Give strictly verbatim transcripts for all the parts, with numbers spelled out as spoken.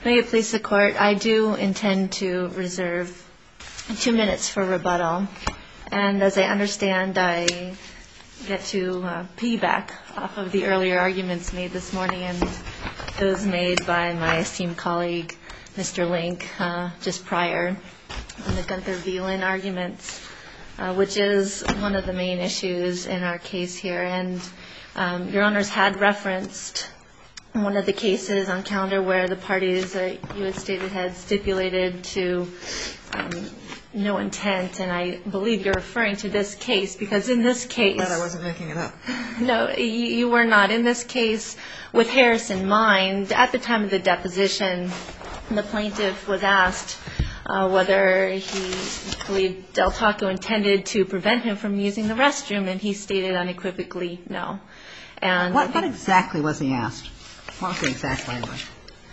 May it please the Court, I do intend to reserve two minutes for rebuttal. And as I understand, I get to uh, piggyback off of the earlier arguments made this morning and those made by my esteemed colleague, Mister Link, uh, just prior on the Gunther v. Lynn arguments, uh, which is one of the main issues in our case here. And um, Your Honors had referenced one of the cases on calendar where the parties that you had stated had stipulated to um, no intent, and I believe you're referring to this case because in this case... But I wasn't making it up. No, you, you were not. In this case, with Harris in mind, at the time of the deposition, the plaintiff was asked uh, whether he believed Del Taco intended to prevent him from using the restroom, and he stated unequivocally no. And what, what exactly was he asked? What was the exact language?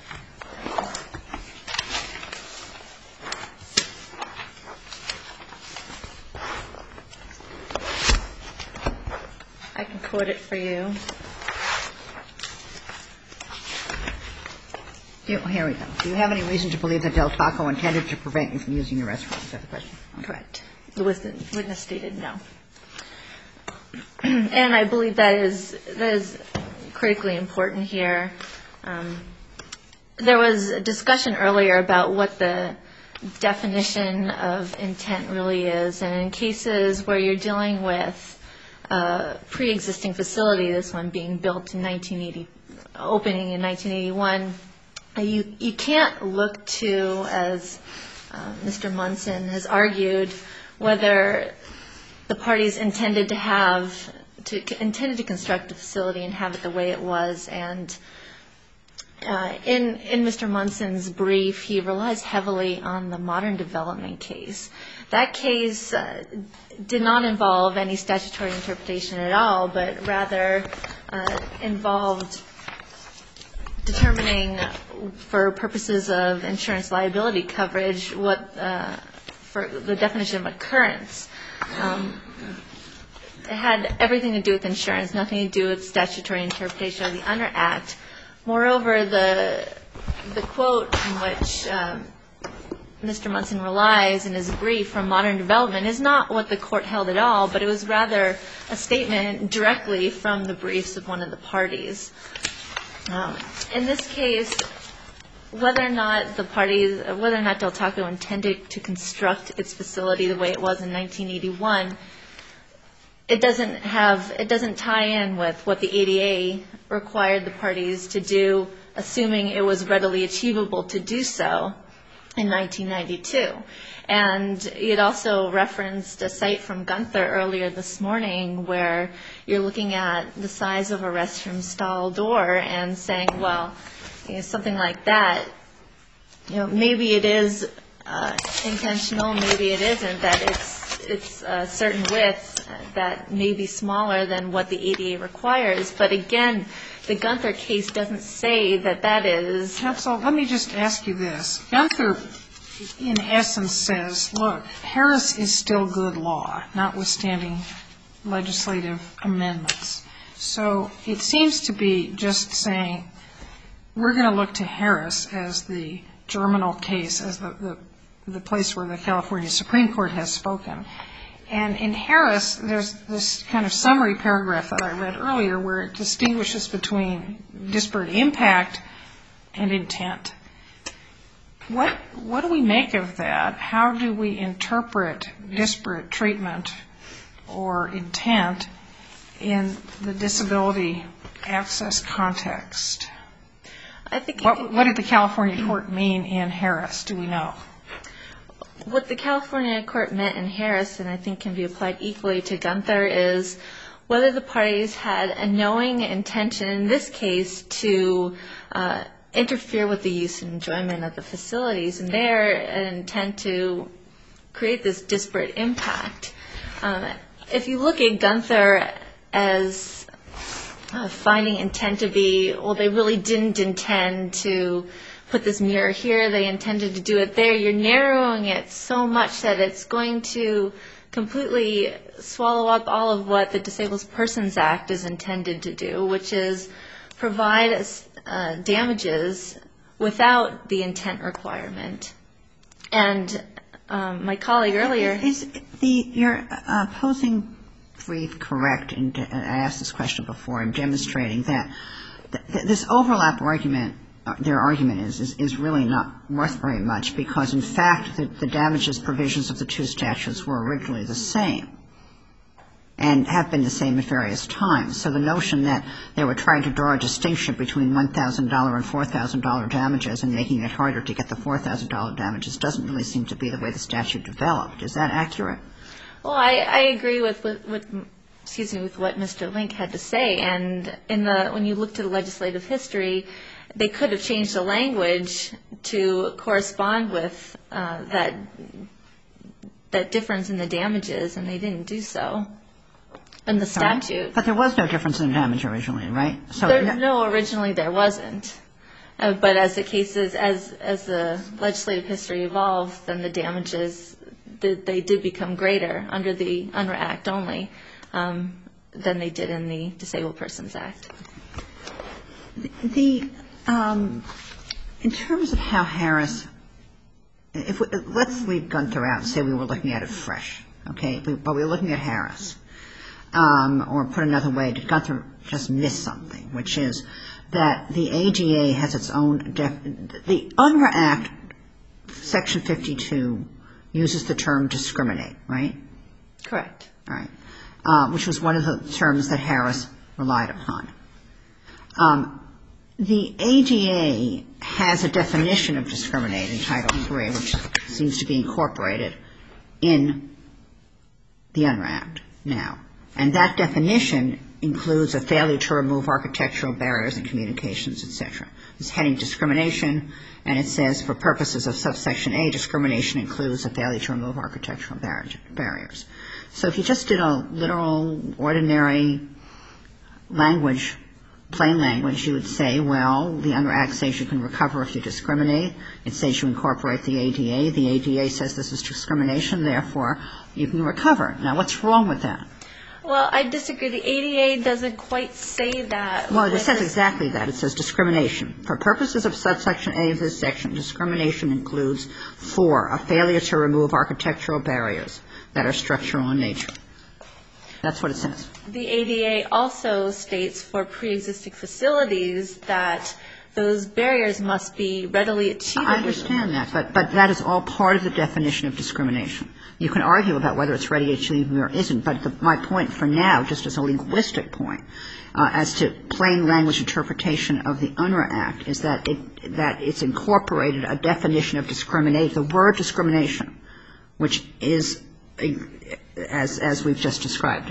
I can quote it for you. You, here we go. Do you have any reason to believe that Del Taco intended to prevent you from using the restroom? Is that the question? Correct. The witness stated no. And I believe that is that is critically important here. Um, there was a discussion earlier about what the definition of intent really is, and in cases where you're dealing with a pre-existing facility, this one being built in nineteen eighty, opening in nineteen eighty-one, you you can't look to, as uh, Mister Munson has argued, whether the parties intended to have to intended to construct the facility and have it the way it was. And uh, in in Mister Munson's brief, he relies heavily on the modern development case. That case uh, did not involve any statutory interpretation at all, but rather uh, involved determining, for purposes of insurance liability coverage, what uh, for the definition of occurrence. Um, it had everything to do with insurance, nothing to do with statutory interpretation of the Under Act. Moreover, the the quote in which um, Mister Munson relies in his brief from modern development is not what the court held at all, but it was rather a statement directly from the briefs of one of the parties. Um, in this case, whether or not the parties, whether or not Del Taco intended to construct its facility the way it was in nineteen eighty-one, it doesn't have, it doesn't tie in with what the A D A required the parties to do, assuming it was readily achievable to do so in nineteen ninety-two. And it also referenced a site from Gunther earlier this morning where you're looking at the size of a restroom stall door and saying, well, you know, something like that, you know, maybe it is uh, intentional, maybe it isn't, that it's it's a certain width that may be smaller than what the A D A requires. But again, the Gunther case doesn't say that that is. Counsel, let me just ask you this. Gunther, in essence, says, look, Harris is still good law, notwithstanding legislative amendments. So it seems to be just saying, we're going to look to Harris as the germinal case, as the, the, the place where the California Supreme Court has spoken. And in Harris, there's this kind of summary paragraph that I read earlier where it distinguishes between disparate impact and intent. What, what do we make of that? How do we interpret disparate treatment or intent in the disability access context? I think what, what did the California court mean in Harris? Do we know? What the California court meant in Harris, and I think can be applied equally to Gunther, is whether the parties had a knowing intention, in this case, to uh, interfere with the use and enjoyment of the facilities, and there an intent to create this disparate impact. Um, if you look at Gunther as uh, finding intent to be, well, they really didn't intend to put this mirror here, they intended to do it there, you're narrowing it so much that it's going to completely swallow up all of what the Disabled Persons Act is intended to do, which is provide uh, damages without the intent requirement. And um, my colleague earlier... Is the, your opposing brief correct, in, I asked this question before, in demonstrating that th- this overlap argument, uh, their argument is, is, is really not worth very much because, in fact, the, the damages provisions of the two statutes were originally the same and have been the same at various times. So the notion that they were trying to draw a distinction between one thousand dollars and four thousand dollars damages and making it harder to get the four thousand dollars damages doesn't really seem to be the way the statute developed. Is that accurate? Well, I, I agree with, with, with excuse me, with what Mister Link had to say. And in the when you look to the legislative history, they could have changed the language to correspond with uh, that that difference in the damages, and they didn't do so in the statute. But there was no difference in the damage originally, right? So there, no, originally there wasn't. Uh, but as the cases, as as the legislative history evolved, then the damages, the, they did become greater under the UNRRA Act only um, than they did in the Disabled Persons Act. The, um, in terms of how Harris, if we, let's leave Gunther out and say we were looking at it fresh, okay? But we were looking at Harris. Um, or put another way, did Gunther just miss something, which is that the A D A has its own, def- the UNRRA Act, Section fifty-two, uses the term discriminate, right? Correct. All right. Uh, which was one of the terms that Harris relied upon. Um, the A D A has a definition of discriminate in Title three, which seems to be incorporated in the UNRRA Act now. And that definition includes a failure to remove architectural barriers in communications, et cetera. It's heading discrimination, and it says for purposes of subsection A, discrimination includes a failure to remove architectural bar- barriers. So if you just did a literal, ordinary language, plain language, you would say, well, the UNRRA Act says you can recover if you discriminate. It says you incorporate the A D A. The A D A says this is discrimination, therefore you can recover. Now, what's wrong with that? Well, I disagree. The A D A doesn't quite say that. Well, it says exactly that. It says discrimination. For purposes of subsection A of this section, discrimination includes, four, a failure to remove architectural barriers that are structural in nature. That's what it says. The A D A also states for pre-existing facilities that those barriers must be readily achievable. I understand that, but, but that is all part of the definition of discrimination. You can argue about whether it's ready achievable or isn't, but the, my point for now, just as a linguistic point, uh, as to plain language interpretation of the UNRRA Act, is that it, that it's incorporated a definition of discriminate, the word discrimination, which is as, as we've just described it.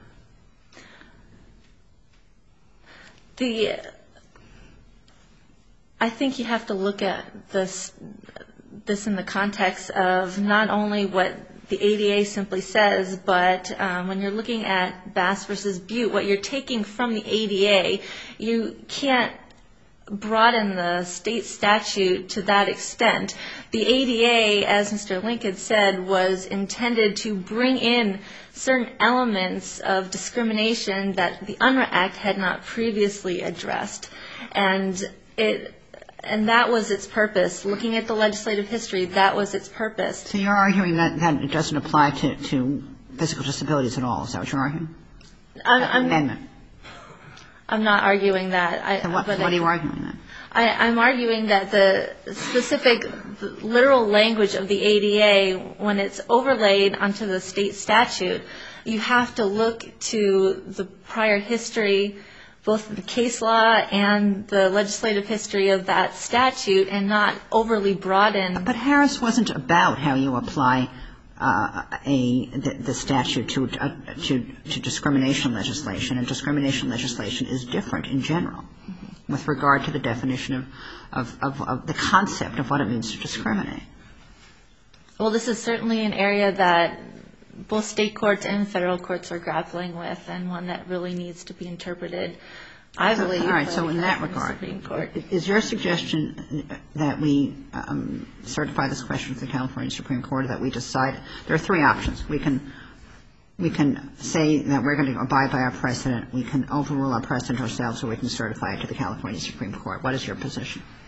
The, I think you have to look at this, this in the context of not only what the A D A simply says, but um, when you're looking at Bass versus Butte, what you're taking from the A D A, you can't broaden the state statute to that extent. The A D A, as Mister Lincoln said, was intended to bring in certain elements of discrimination that the UNRRA Act had not previously addressed. And it And that was its purpose. Looking at the legislative history, that was its purpose. So you're arguing that, that it doesn't apply to, to physical disabilities at all. Is that what you're arguing? I'm, I'm, amendment. I'm not arguing that. I, so what, but what I, are you arguing then? I, I'm arguing that the specific literal language of the A D A, when it's overlaid onto the state statute, you have to look to the prior history, both the case law and the legislative history of that statute, and not overly broaden. But Harris wasn't about how you apply uh, a the, the statute to, uh, to to discrimination legislation, and discrimination legislation is different in general mm-hmm. with regard to the definition of, of, of, of the concept of what it means to discriminate. Well, this is certainly an area that both state courts and federal courts are grappling with, and one that really needs to be interpreted, I believe. All right, so in that regard, is your suggestion that we um, certify this question to the California Supreme Court, or that we decide? There are three options. We can we can say that we're going to abide by our precedent, we can overrule our precedent ourselves, or we can certify it to the California Supreme Court. What is your position?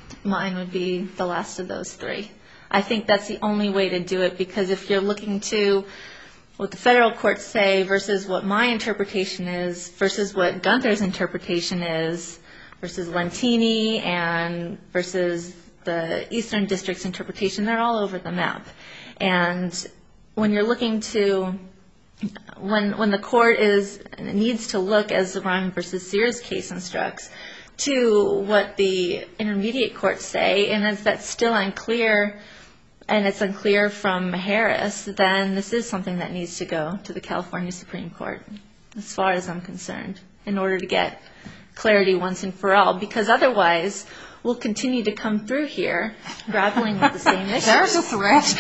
Mine would be the last of those three. I think that's the only way to do it, because if you're looking to what the federal courts say versus what my interpretation is versus what Gunther's interpretation is versus Lentini and versus the Eastern District's interpretation, they're all over the map. And when you're looking to, when when the court is needs to look, as the Ryman versus Sears case instructs, to what the intermediate courts say, and if that's still unclear, and it's unclear from Harris, then this is something that needs to go to the California Supreme Court, as far as I'm concerned, in order to get clarity once and for all, because otherwise we'll continue to come through here grappling with the same issues. There's a threat.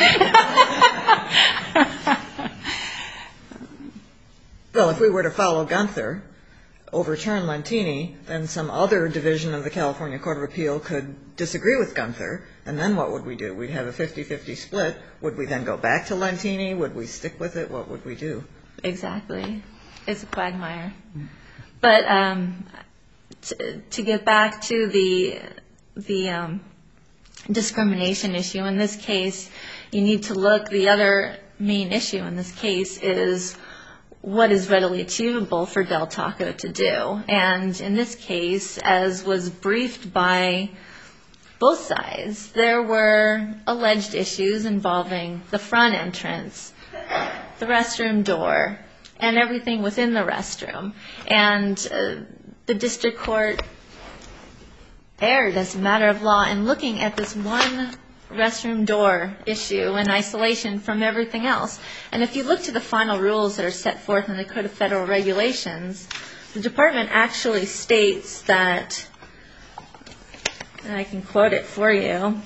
Well, if we were to follow Gunther, overturn Lentini, then some other division of the California Court of Appeal could disagree with Gunther, and then what would we do? We'd have a fifty-fifty split. Would we then go back to Lentini? Would we stick with it? What would we do? Exactly. It's a quagmire. But um, to, to get back to the the um, discrimination issue, in this case, you need to look, the other main issue in this case is what is readily achievable for Del Taco to do. And in this case, as was briefed by both sides, there were alleged issues involving the front entrance, the restroom door, and everything within the restroom. And uh, the district court erred as a matter of law in looking at this one restroom door issue in isolation from everything else. And if you look to the final rules that are set forth in the Code of Federal Regulations, the department actually states that, and I can quote it for you,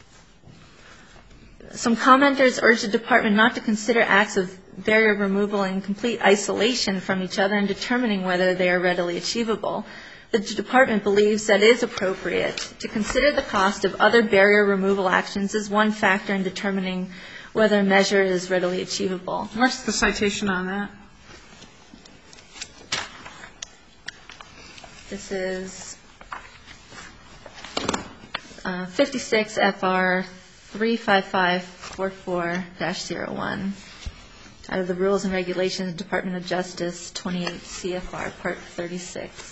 some commenters urge the department not to consider acts of barrier removal in complete isolation from each other in determining whether they are readily achievable. The department believes that it is appropriate to consider the cost of other barrier removal actions as one factor in determining whether a measure is readily achievable. What's the citation on that? This is uh, fifty-six F R three five five four four dash zero one out of the Rules and Regulations, Department of Justice, twenty-eight C F R, Part thirty-six.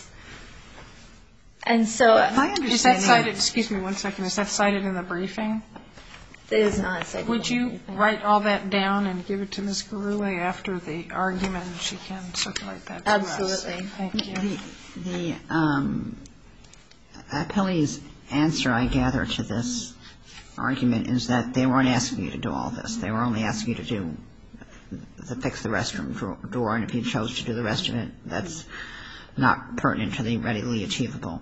And so, is that cited, excuse me one second, is that cited in the briefing? It is not cited. Would you write all that down and give it to Miz Garule after the argument, and she can circulate that to Absolutely. us? Absolutely. Thank you. The, the um, appellee's answer, I gather, to this argument is that they weren't asking you to do all this. They were only asking you to do, to fix the restroom door, and if you chose to do the rest of it, that's not pertinent to the readily achievable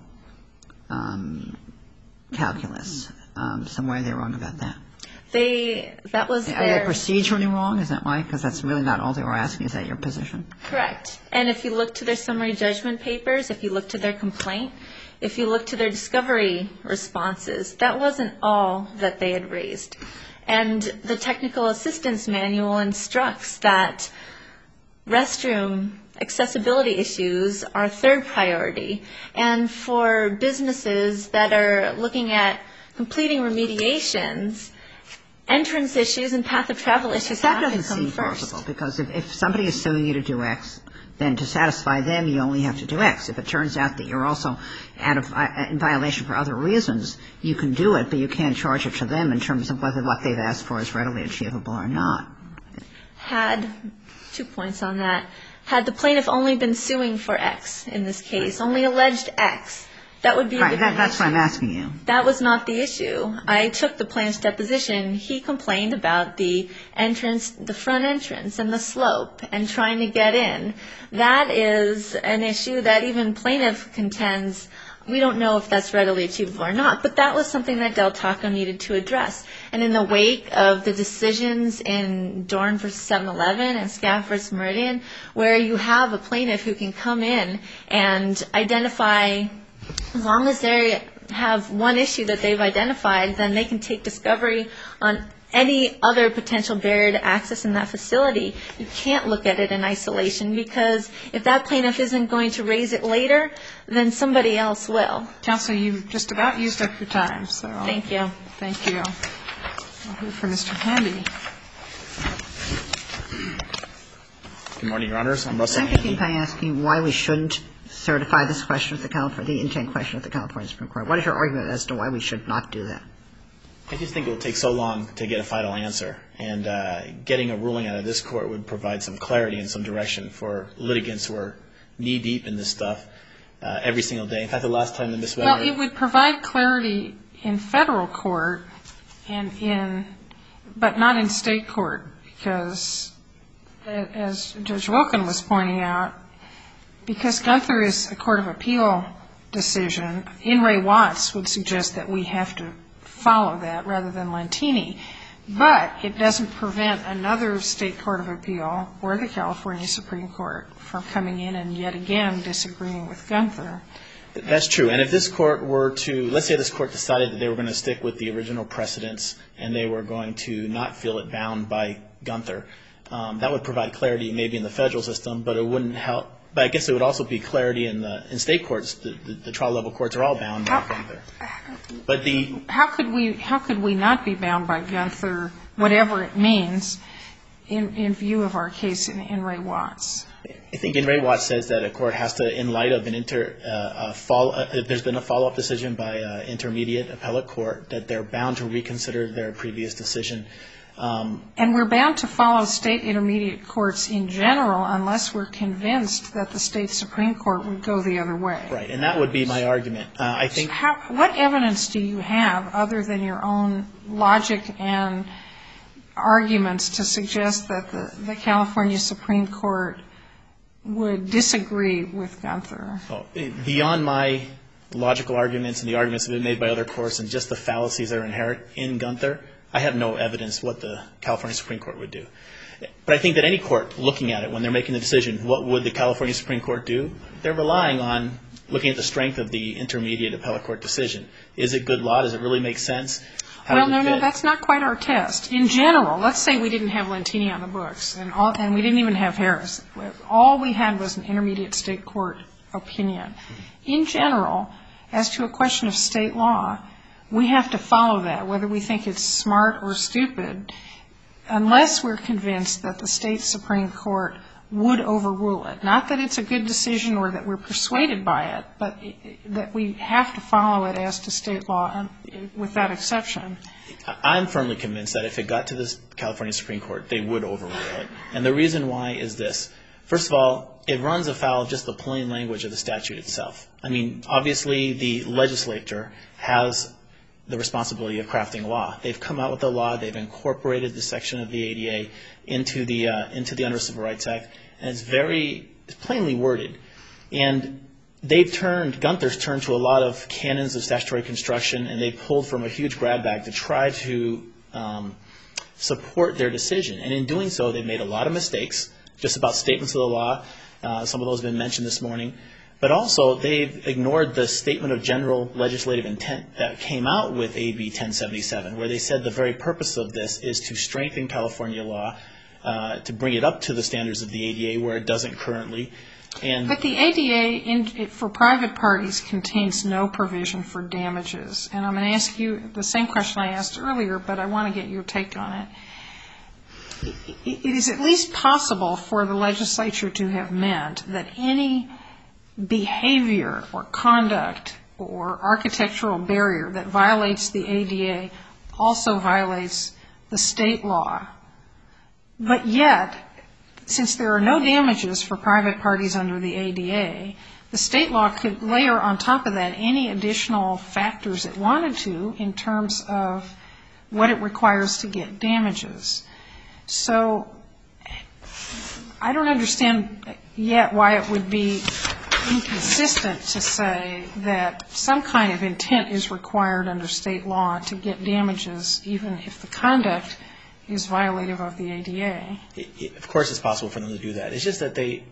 um, calculus. Um, so why are they wrong about that? They, that was Are their... they procedurally wrong? Is that why? Because that's really not all they were asking. Is that your position? Correct. And if you look to their summary judgment papers, if you look to their complaint, if you look to their discovery responses, that wasn't all that they had raised. And the technical assistance manual instructs that restroom accessibility issues are third priority. And for businesses that are looking at completing remediations, entrance issues and path of travel issues that have to doesn't come seem first. possible, because if, if somebody is suing you to do X, then to satisfy them, you only have to do X. If it turns out that you're also out of, uh, in violation for other reasons, you can do it, but you can't charge it to them in terms of whether what they've asked for is readily achievable or not. Had, two points on that, had the plaintiff only been suing for X in this case, only alleged X, that would be a Right, different that, that's issue. what I'm asking you. That was not the issue. I took the plaintiff's deposition. He complained about the entrance, the front entrance and the slope and trying to get in. That is an issue that even plaintiff contends, we don't know if that's readily achievable or not, but that was something that Del Taco needed to address. And in the wake of the decisions in Dorn versus seven eleven and Scaff versus Meridian, where you have a plaintiff who can come in and identify, as long as they have one issue that they've identified, then they can take discovery on any other potential barrier to access in that facility. You can't look at it in isolation, because if that plaintiff isn't going to raise it later, then somebody else will. Counsel, you've just about used up your time. So Thank you. Thank you. I'll hear from Mister Handy. Good morning, Your Honors. I'm Russell Handy. I begin by asking why we shouldn't certify this question with the California, the intent question with the California Supreme Court. What is your argument as to why we should not do that? I just think it will take so long to get a final answer, and uh, getting a ruling out of this court would provide some clarity and some direction for litigants who are knee-deep in this stuff uh, every single day. In fact, the last time that Miz Weber... Well, it would provide clarity in federal court, and in, but not in state court, because, as Judge Wilkin was pointing out, because Gunther is a court of appeal decision, In re Watts would suggest that we have to follow that rather than Lantini. But it doesn't prevent another state court of appeal or the California Supreme Court from coming in and yet again disagreeing with Gunther. That's true. And if this court were to, let's say this court decided that they were going to stick with the original precedents and they were going to not feel it bound by Gunther, um, that would provide clarity maybe in the federal system, but it wouldn't help. But I guess it would also be clarity in the in state courts. The, the, the trial level courts are all bound by Gunther. But the how could we how could we not be bound by Gunther, whatever it means, in in view of our case in In re Watts? I think In re Watts says that a court has to, in light of an inter uh, a follow, uh, there's been a follow up decision by uh, intermediate appellate court that they're bound to reconsider their previous decision. Um, and we're bound to follow state intermediate courts in general unless we're convinced that the state Supreme Court would go the other way. Right, and that would be my argument. Uh, I think. So how, what evidence do you have other than your own logic and arguments to suggest that the, the California Supreme Court would disagree with Gunther? Oh, beyond my logical arguments and the arguments that have been made by other courts and just the fallacies that are inherent in Gunther, I have no evidence what the California Supreme Court would do. But I think that any court looking at it when they're making the decision, what would the California Supreme Court do? They're relying on looking at the strength of the intermediate appellate court decision. Is it good law? Does it really make sense? How well, does it no, fit? no, that's not quite our test. In general, let's say we didn't have Lantini on the books and, all, and we didn't even have Harris. All we had was an intermediate state court opinion. In general, as to a question of state law, we have to follow that, whether we think it's smart or stupid, unless we're convinced that the state Supreme Court would overrule it. Not that it's a good decision or that we're persuaded by it, but that we have to follow it as to state law with that exception. I'm firmly convinced that if it got to the California Supreme Court, they would overrule it. And the reason why is this. First of all, it runs afoul of just the plain language of the statute itself. I mean, obviously the legislature has the responsibility of crafting law. They've come out with a law. They've incorporated the section of the A D A into the uh, into the Under Civil Rights Act, and it's very it's plainly worded. And they've turned Gunther's turned to a lot of canons of statutory construction, and they pulled from a huge grab bag to try to um, support their decision. And in doing so, they've made a lot of mistakes, just about statements of the law. Uh, some of those have been mentioned this morning. But also, they've ignored the statement of general legislative intent that came out with A B ten seventy-seven, where they said the very purpose of this is to strengthen California law, uh, to bring it up to the standards of the A D A where it doesn't currently. And but the A D A in, for private parties contains no provision for damages. And I'm going to ask you the same question I asked earlier, but I want to get your take on it. It is at least possible for the legislature to have meant that any behavior or conduct or architectural barrier that violates the A D A also violates the state law. But yet, since there are no damages for private parties under the A D A, the state law could layer on top of that any additional factors it wanted to in terms of what it requires to get damages. So I don't understand yet why it would be inconsistent to say that some kind of intent is required under state law to get damages, even if the conduct is violative of the A D A. It, it, of course it's possible for them to do that. It's just that they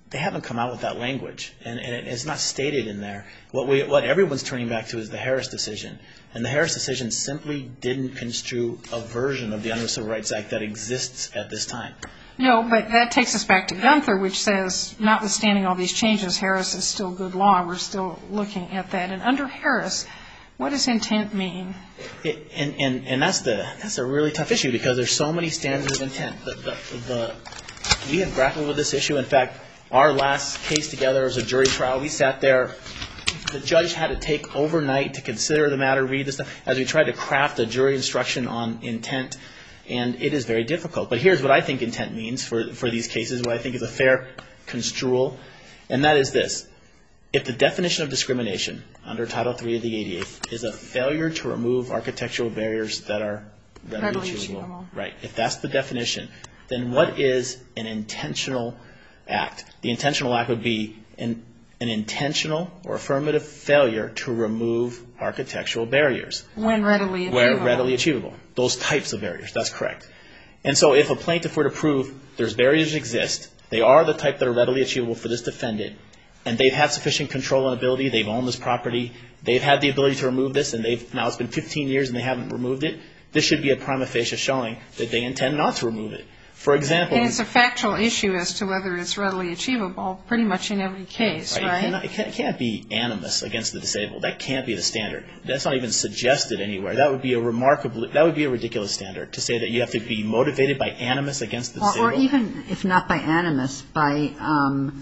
they haven't come out with that language, and, and it's not stated in there. What we, what everyone's turning back to is the Harris decision, and the Harris decision simply didn't construe a version of the Unruh Civil Rights Act that exists at this time. No, but that takes us back to Gunther, which says, notwithstanding all these changes, Harris is still good law. We're still looking at that. And under Harris, what does intent mean? It, and, and, and that's the that's a really tough issue because there's so many standards of intent. The, the, the, we have grappled with this issue. In fact, our last case together was a jury trial. We sat there. The judge had to take overnight to consider the matter, read the stuff, as we tried to craft a jury instruction on intent. And it is very difficult. But here's what I think intent means for, for these cases, what I think is a fair construal, and that is this. If the definition of discrimination under Title three of the A D A is a failure to remove architectural barriers that are readily achievable, right, if that's the definition, then what is an intentional act? The intentional act would be an, an intentional or affirmative failure to remove architectural barriers. When readily achievable. Where readily achievable. Those types of barriers. That's correct. And so if a plaintiff were to prove there's barriers that exist, they are the type that are readily achievable for this defendant, and they've had sufficient control and ability, they've owned this property, they've had the ability to remove this, and they've now it's been fifteen years and they haven't removed it, this should be a prima facie showing that they intend not to remove it. For example... And it's a factual issue as to whether it's readily achievable pretty much in every case, right? right? It, cannot, it, can't, it can't be animus against the disabled. That can't be the standard. That's not even suggested anywhere. That would be a remarkable, that would be a ridiculous standard to say that you have to be motivated by animus against the disabled. Or, or even, if not by animus, by um,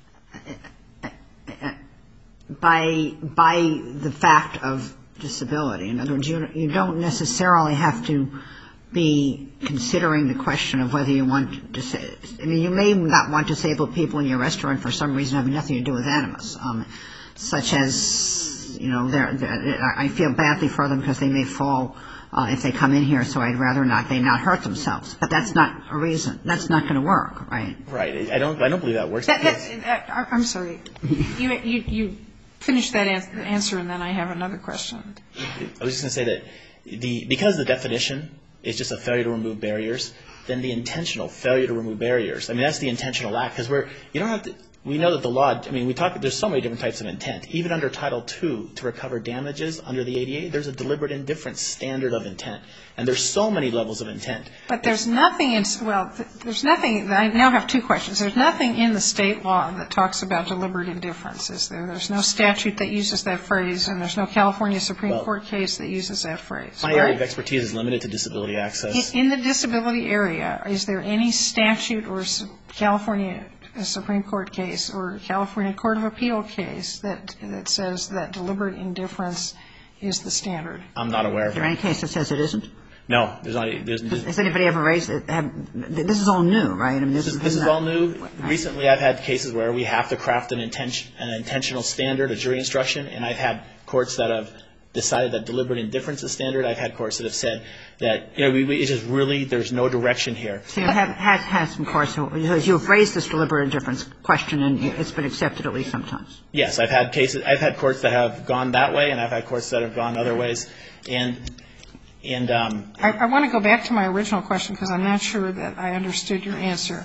by by the fact of disability. In other words, you, you don't necessarily have to be considering the question of whether you want to say, I mean, you may not want disabled people in your restaurant for some reason having nothing to do with animus, um, such as, you know, they're, they're, I feel badly for them because they may fall uh, if they come in here, so I'd rather not, they not hurt themselves. But that's not a reason. That's not going to work, right? Right. I don't, I don't believe that works. That, that, that, I'm sorry. You, you, you finish that answer and then I have another question. I was just going to say that the, because the definition is just a failure to remove barriers, then the intentional failure to remove barriers, I mean, that's the intentional act, because we're, you don't have to, we know that the law, I mean, we talk, there's so many different types of intent. Even under Title two, to recover damages under the A D A, there's a deliberate indifference standard of intent. And there's so many levels of intent. But there's nothing in, well, there's nothing, I now have two questions. There's nothing in the state law that talks about deliberate indifference, is there? There's no statute that uses that phrase, and there's no California Supreme well, Court case that uses that phrase. My right? area of expertise is limited to disability access. In, in the disability area, is there any statute or California Supreme Court case or California Court of Appeal case that that says that deliberate indifference is the standard? I'm not aware of it. Is there any case that says it isn't? No, there's not. There's, there's, Has anybody ever raised it? Have, this is all new, right? I mean, this, this, is, this is all new. Recently, I've had cases where we have to craft an, intention, an intentional standard, a jury instruction, and I've had courts that have decided that deliberate indifference is standard. I've had courts that have said that, you know, we, we, it's just really, there's no direction here. So you have had, had some courts who, you've raised this deliberate indifference question, and it's been accepted at least sometimes. Yes, I've had cases, I've had courts that have gone that way, and I've had courts that have gone other ways. And And um, I, I want to go back to my original question because I'm not sure that I understood your answer.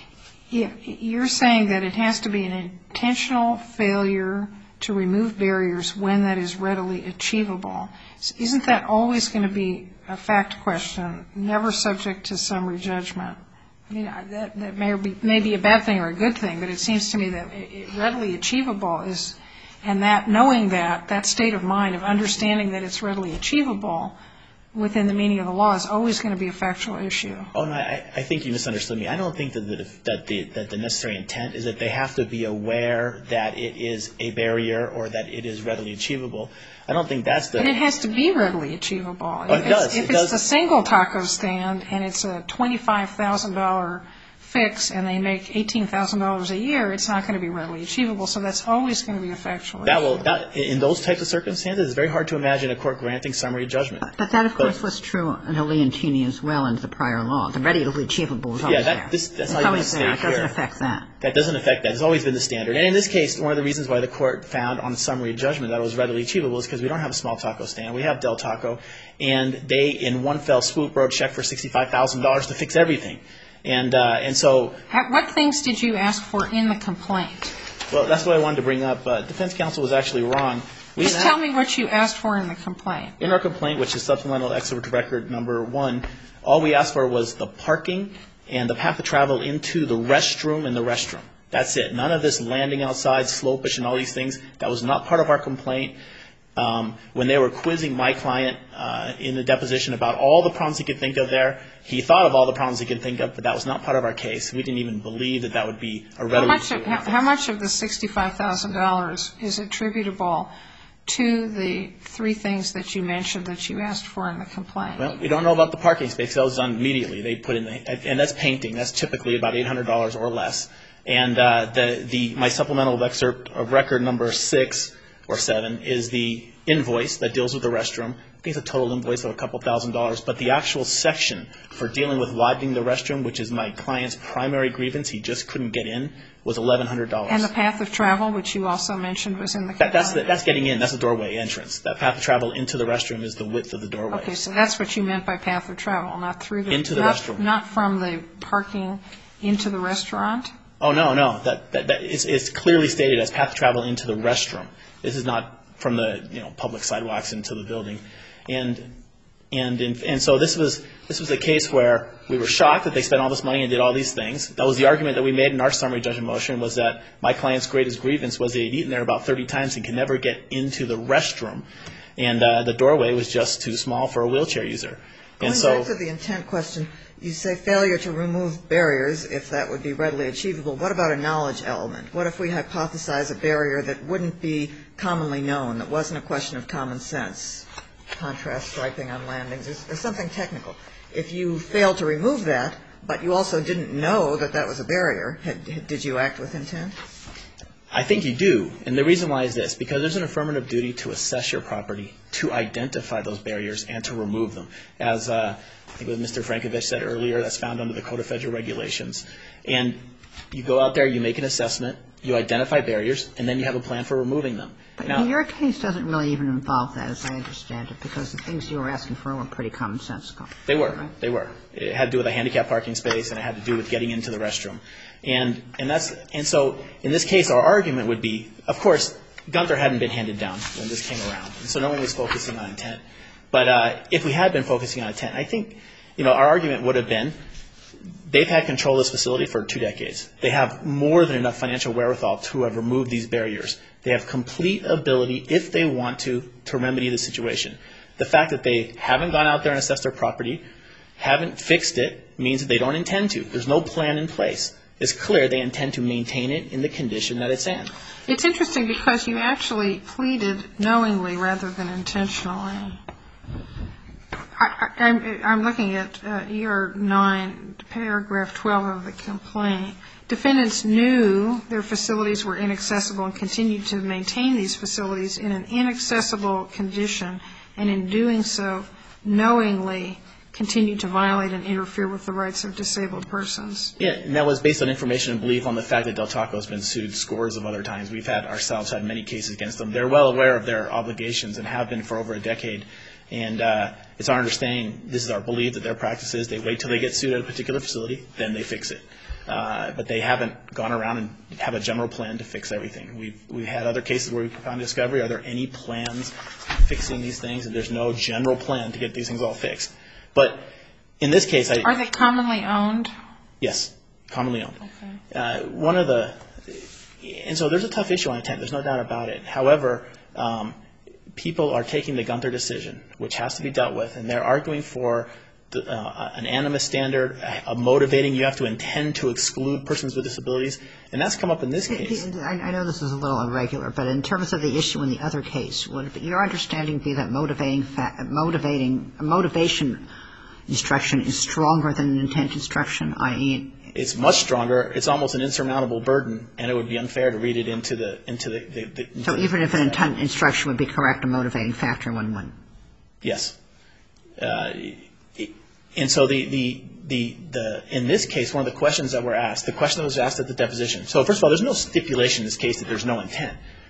You're saying that it has to be an intentional failure to remove barriers when that is readily achievable. Isn't that always going to be a fact question, never subject to summary judgment? I mean, that, that may be, may be a bad thing or a good thing, but it seems to me that it, readily achievable is, and that knowing that, that state of mind of understanding that it's readily achievable within the meaning of the law is always going to be a factual issue. Oh, no, I, I think you misunderstood me. I don't think that the, that, the, that the necessary intent is that they have to be aware that it is a barrier or that it is readily achievable. I don't think that's the... And it has to be readily achievable. Oh, it if does. It's, if it it's does. the single taco stand and it's a twenty-five thousand dollars fix and they make eighteen thousand dollars a year, it's not going to be readily achievable. So that's always going to be a factual that issue. Will, that, in those types of circumstances, it's very hard to imagine a court granting summary judgment. But that, of but, course, was true under Leontini as well under the prior law. The readily achievable was always yeah, that, there. This, that's it's not always even there. It doesn't here. affect that. That doesn't affect that. It's always been the standard. And in this case, one of the reasons why the court found on summary judgment that it was readily achievable is because we don't have a small taco stand. We have Del Taco. And they, in one fell swoop, wrote a check for sixty-five thousand dollars to fix everything. And uh, and so. What things did you ask for in the complaint? Well, that's what I wanted to bring up. Uh, defense counsel was actually wrong. We Just tell me what you asked for in the complaint. In our complaint, which is supplemental excerpt record number one, all we asked for was the parking and the path of travel into the restroom and the restroom. That's it. None of this landing outside, slopish, and all these things. That was not part of our complaint. Um, when they were quizzing my client uh, in the deposition about all the problems he could think of there, he thought of all the problems he could think of, but that was not part of our case. We didn't even believe that that would be a readily. How much of, how, how much of the sixty-five thousand dollars is attributable to the three things that you mentioned that you asked for in the complaint? Well, we don't know about the parking space. That was done immediately. They put in the, and that's painting. That's typically about eight hundred dollars or less. And uh, the the my supplemental excerpt of record number six or seven is the invoice that deals with the restroom. I think it's a total invoice of a couple thousand dollars, but the actual section for dealing with widening the restroom, which is my client's primary grievance, he just couldn't get in, was eleven hundred dollars. And the path of travel, which you also mentioned, was in the complaint? That, that's, the, that's getting in. That's the doorway entrance. That path of travel into the restroom is the width of the doorway. Okay, so that's what you meant by path of travel, not through the... Into the not, restroom. Not from the parking into the restaurant? Oh, no, no. That, that, that is, it's clearly stated as path of travel into the restroom. This is not from the you know public sidewalks into the building. And and in, and so this was this was a case where we were shocked that they spent all this money and did all these things. That was the argument that we made in our summary judgment motion, was that my client's greatest grievance was they'd eaten there about thirty times and could never get into the restroom. And uh, the doorway was just too small for a wheelchair user. Going and so, back to the intent question, you say failure to remove barriers, if that would be readily achievable. What about a knowledge element? What if we hypothesize a barrier that wouldn't be commonly known, that wasn't a question of common sense, contrast striping on landings, or something technical? If you fail to remove that, but you also didn't know that that was a barrier, had, did you act with intent? I think you do. And the reason why is this, because there's an affirmative duty to assess your property, to identify those barriers, and to remove them. As uh, I think what Mister Frankovich said earlier, that's found under the Code of Federal Regulations. And you go out there, you make an assessment, you identify barriers, and then you have a plan for removing them. But now, your case doesn't really even involve that, as I understand it, because the things you were asking for were pretty commonsensical. They were. Right? They were. It had to do with a handicap parking space, and it had to do with getting into the restroom. And and that's and so in this case, our argument would be, of course, Gunther hadn't been handed down when this came around, and so no one was focusing on intent. But uh, if we had been focusing on intent, I think, you know, our argument would have been, they've had control of this facility for two decades. They have more than enough financial wherewithal to have removed these barriers. They have complete ability, if they want to, to remedy the situation. The fact that they haven't gone out there and assessed their property, haven't fixed it, means that they don't intend to. There's no plan in place. It's clear they intend to maintain it in the condition that it's in. It's interesting because you actually pleaded knowingly rather than intentionally. I, I, I'm, I'm looking at uh, E R nine, paragraph twelve of the complaint. Defendants knew their facilities were inaccessible and continued to maintain these facilities in an inaccessible condition, and in doing so, knowingly continued to violate and interfere with the rights of disabled persons. Yeah, and that was based on information and belief on the fact that Del Taco has been sued scores of other times. We've had ourselves had many cases against them. They're well aware of their obligations and have been for over a decade. And uh, it's our understanding, this is our belief, that their practice is they wait till they get sued at a particular facility, then they fix it. Uh, but they haven't gone around and have a general plan to fix everything. We've we've had other cases where we've found discovery. Are there any plans fixing these things? And there's no general plan to get these things all fixed. But in this case, I... Are they commonly owned? Yes, commonly owned. Okay. Uh, one of the... And so there's a tough issue on intent. There's no doubt about it. However, um, people are taking the Gunther decision, which has to be dealt with, and they're arguing for the, uh, an animus standard, a, a motivating, you have to intend to exclude persons with disabilities, and that's come up in this case. I know this is a little irregular, but in terms of the issue in the other case, would your understanding be that motivating, fa- motivating, motivation instruction is stronger than an intent instruction, that is? It's much stronger. It's almost an insurmountable burden, and it would be unfair to read it into the into the. the, the into so the, even if an intent instruction would be correct, a motivating factor wouldn't win. Yes. Uh, and so the, the the the in this case, one of the questions that were asked, the question that was asked at the deposition. So first of all, there's no stipulation in this case that there's no intent.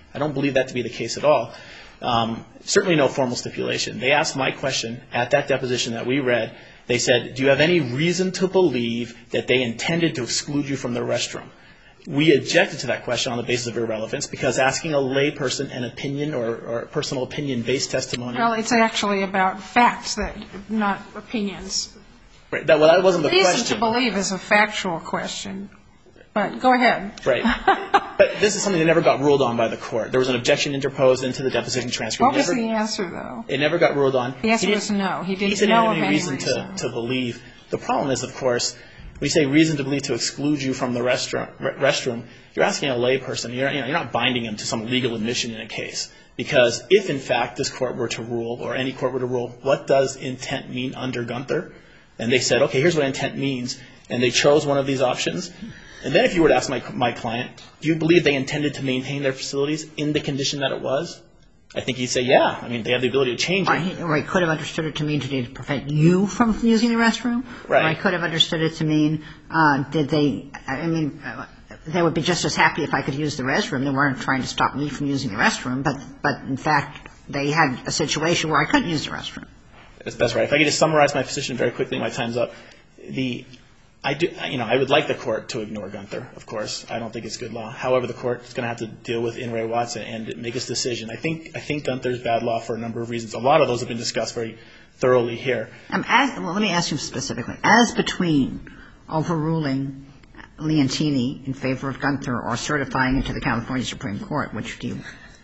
I don't believe that to be the case at all. Um, certainly no formal stipulation. They asked my question at that deposition that we read. They said, do you have any reason to believe that they intended to exclude you from the restroom? We objected to that question on the basis of irrelevance because asking a layperson an opinion or, or personal opinion-based testimony. Well, it's actually about facts, that not opinions. Right. That, well, that wasn't the Reason question. to believe is a factual question. But go ahead. Right. But this is something that never got ruled on by the court. There was an objection interposed into the deposition transcript. What was never, the answer, though? It never got ruled on. The answer he was no. He didn't he said know he didn't of have any any reason, reason. To, to believe. The problem is, of course, we say reason to believe to exclude you from the restroom. restroom you're asking a layperson. You're, you know, you're not binding him to some legal admission in a case. Because if, in fact, this court were to rule, or any court were to rule, what does intent mean under Gunther? And they said, okay, here's what intent means. And they chose one of these options. And then if you were to ask my, my client, do you believe they intended to maintain their facilities in the condition that it was? I think he'd say, yeah. I mean, they have the ability to change it. Or I could have understood it to mean to prevent you from using the restroom. Right. Or I could have understood it to mean, uh, did they, I mean, uh, they would be just as happy if I could use the restroom. They weren't trying to stop me from using the restroom. But, but in fact, they had a situation where I couldn't use the restroom. That's, that's right. If I could just summarize my position very quickly, my time's up. The, I do, you know, I would like the court to ignore Gunther, of course. I don't think it's good law. However, the court is going to have to deal with In re Watson and make its decision. I think, I think Gunther's bad law for a number of reasons. A lot of those have been discussed very thoroughly here. Um, as, well, let me ask you specifically. As between overruling Leontini in favor of Gunther or certifying it to the California Supreme Court, which do you?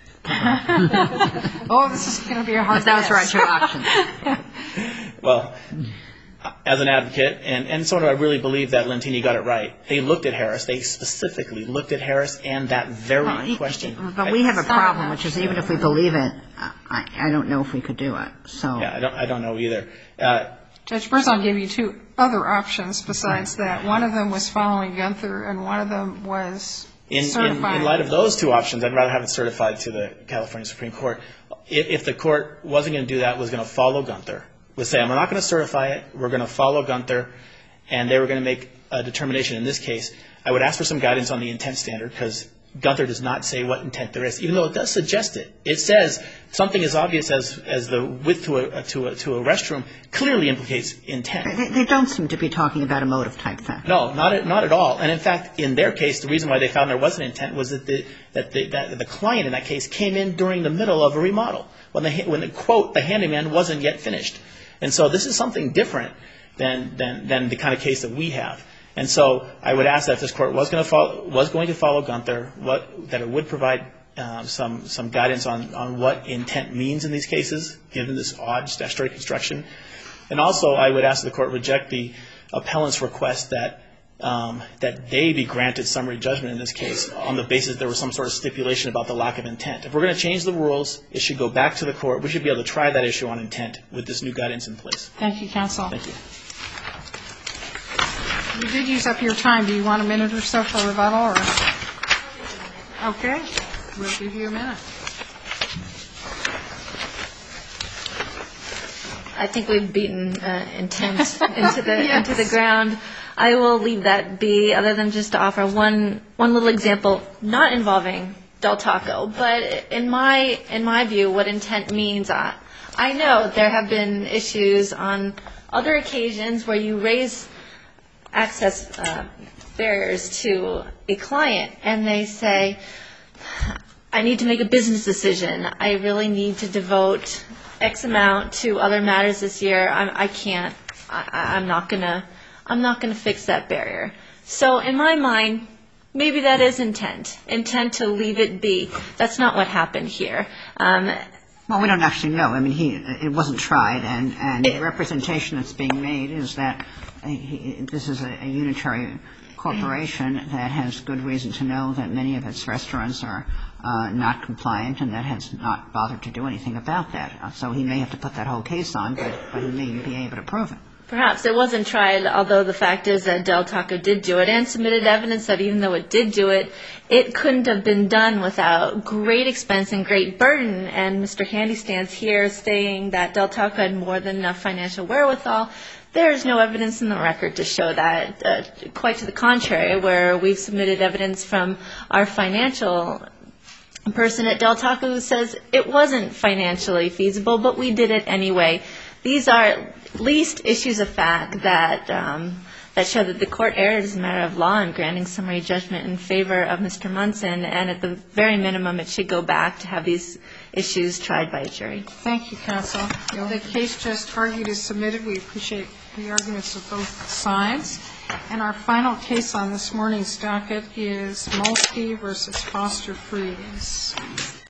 Oh, this is going to be a hard That was test. our two options. Well, as an advocate, and, and sort of I really believe that Leontini got it right. They looked at Harris. They specifically looked at Harris and that very Well, question. But we have a It's not problem, enough. which is even if we believe it, I, I don't know if we could do it. So Yeah, I don't, I don't know either. Uh, Judge Berzon gave you two other options besides that. One of them was following Gunther, and one of them was In, in, certifying. in light of those two options, I'd rather have it certified to the California Supreme Court. If, if the court wasn't going to do that, was going to follow Gunther, would say, I'm not going to certify it, we're going to follow Gunther, and they were going to make a determination in this case, I would ask for some guidance on the intent standard, because Gunther does not say what intent there is, even though it does suggest it. It says something as obvious as, as the width to a, to, a, to a restroom clearly implicates intent. they, they don't seem to be talking about a motive type thing. No, not at, not at all. And in fact, in their case, the reason why they found there wasn't intent was that the that the, that the client in that case came in during the middle of a remodel when the when the quote the handyman wasn't yet finished. And so this is something different than than than the kind of case that we have. And so I would ask that if this court was going to follow was going to follow Gunther, what that it would provide uh, some some guidance on on what intent means in these cases, given this odd statutory construction. And also, I would ask that the court reject the appellant's request that um, that they be granted summary judgment in this case on the basis that there was some sort of stipulation about the lack of intent. If we're going to change the rules, it should go back to the court. We should be able to try that issue on intent with this new guidance in place. Thank you, counsel. Thank you. You did use up your time. Do you want a minute or so for rebuttal? Or? Okay. We'll give you a minute. I think we've beaten uh, intent into the yes. into the ground. I will leave that be, other than just to offer one one little example, not involving Del Taco, but in my in my view, what intent means. I, I know there have been issues on other occasions where you raise access uh, barriers to a client, and they say, I need to make a business decision. I really need to devote X amount to other matters this year. I'm, I can't. I, I'm not gonna. I'm not gonna fix that barrier. So in my mind, maybe that is intent. Intent to leave it be. That's not what happened here. Um, Well, we don't actually know. I mean, he it wasn't tried, and and it, the representation that's being made is that he, this is a, a unitary corporation that has good reason to know that many of its restaurants are uh, not compliant, and that has not bothered to do anything about that. So he may have to put that whole case on, but, but he may be able to prove it. Perhaps it wasn't tried, although the fact is that Del Taco did do it and submitted evidence that even though it did do it, it couldn't have been done without great expense and great burden. And Mister Handy stands here saying that Del Taco had more than enough financial wherewithal. There is no evidence in the record to show that. Uh, quite to the contrary, where we've submitted evidence from our financial A person at Del Taco who says it wasn't financially feasible, but we did it anyway. These are at least issues of fact that um, that show that the court erred as a matter of law in granting summary judgment in favor of Mister Munson, and at the very minimum, it should go back to have these issues tried by a jury. Thank you, counsel. The case just argued is submitted. We appreciate the arguments of both sides. And our final case on this morning's docket is Molsky versus Foster Freeze.